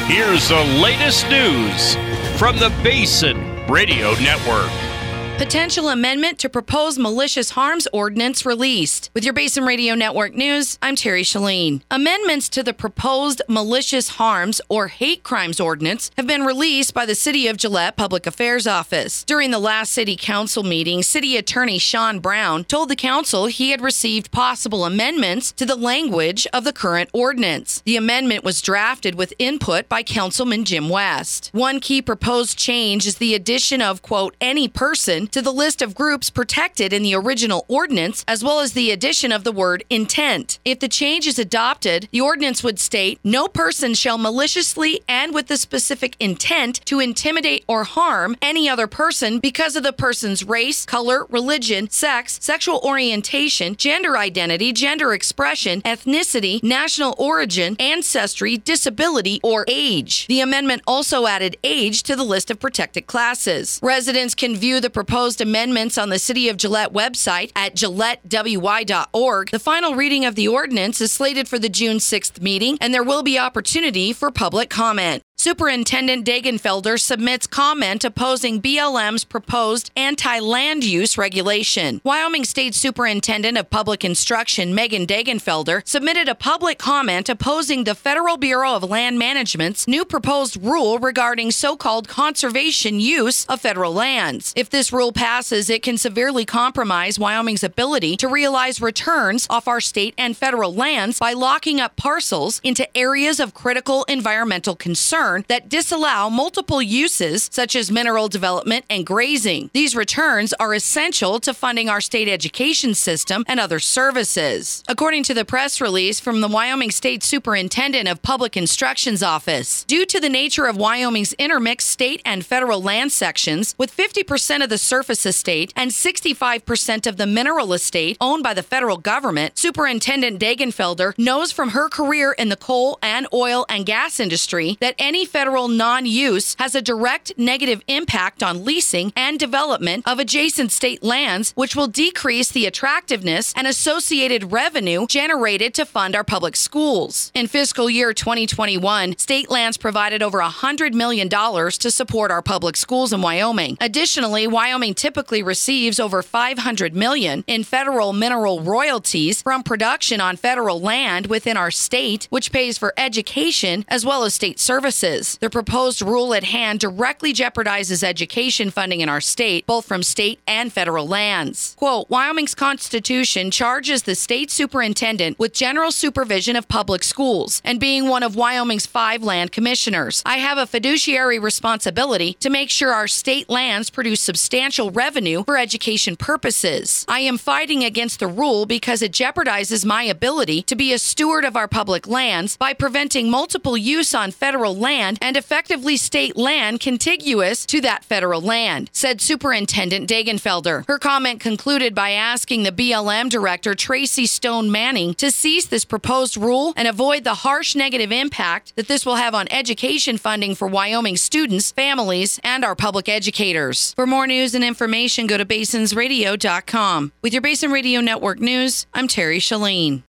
Here's the latest news from the Basin Radio Network. Potential amendment to proposed malicious harms ordinance released. With your Basin Radio Network news, I'm Terry Shalene. Amendments to the proposed malicious harms or hate crimes ordinance have been released by the City of Gillette Public Affairs Office. During the last City Council meeting, City Attorney Sean Brown told the council he had received possible amendments to the language of the current ordinance. The amendment was drafted with input by Councilman Jim West. One key proposed change is the addition of, quote, any person to the list of groups protected in the original ordinance, as well as the addition of the word intent. If the change is adopted, the ordinance would state, no person shall maliciously and with the specific intent to intimidate or harm any other person because of the person's race, color, religion, sex, sexual orientation, gender identity, gender expression, ethnicity, national origin, ancestry, disability, or age. The amendment also added age to the list of protected classes. Residents can view the proposed amendments on the City of Gillette website at GilletteWY.org. The final reading of the ordinance is slated for the June 6th meeting, and there will be opportunity for public comment. Superintendent Degenfelder submits comment opposing BLM's proposed anti-land use regulation. Wyoming State Superintendent of Public Instruction Megan Degenfelder submitted a public comment opposing the Federal Bureau of Land Management's new proposed rule regarding so-called conservation use of federal lands. If this rule passes, it can severely compromise Wyoming's ability to realize returns off our state and federal lands by locking up parcels into areas of critical environmental concern that disallow multiple uses such as mineral development and grazing. These returns are essential to funding our state education system and other services. According to the press release from the Wyoming State Superintendent of Public Instruction's office, due to the nature of Wyoming's intermixed state and federal land sections, with 50% of the surface estate and 65% of the mineral estate owned by the federal government, Superintendent Degenfelder knows from her career in the coal and oil and gas industry that any federal non-use has a direct negative impact on leasing and development of adjacent state lands, which will decrease the attractiveness and associated revenue generated to fund our public schools. In fiscal year 2021, state lands provided over $100 million to support our public schools in Wyoming. Additionally, Wyoming typically receives over $500 million in federal mineral royalties from production on federal land within our state, which pays for education as well as state services. The proposed rule at hand directly jeopardizes education funding in our state, both from state and federal lands. Quote, Wyoming's Constitution charges the state superintendent with general supervision of public schools and being one of Wyoming's 5 land commissioners. I have a fiduciary responsibility to make sure our state lands produce substantial revenue for education purposes. I am fighting against the rule because it jeopardizes my ability to be a steward of our public lands by preventing multiple use on federal land and effectively state land contiguous to that federal land, said Superintendent Degenfelder. Her comment concluded by asking the BLM director, Tracy Stone Manning, to cease this proposed rule and avoid the harsh negative impact that this will have on education funding for Wyoming students, families, and our public educators. For more news and information, go to basinsradio.com. With your Basin Radio Network news, I'm Terry Shalene.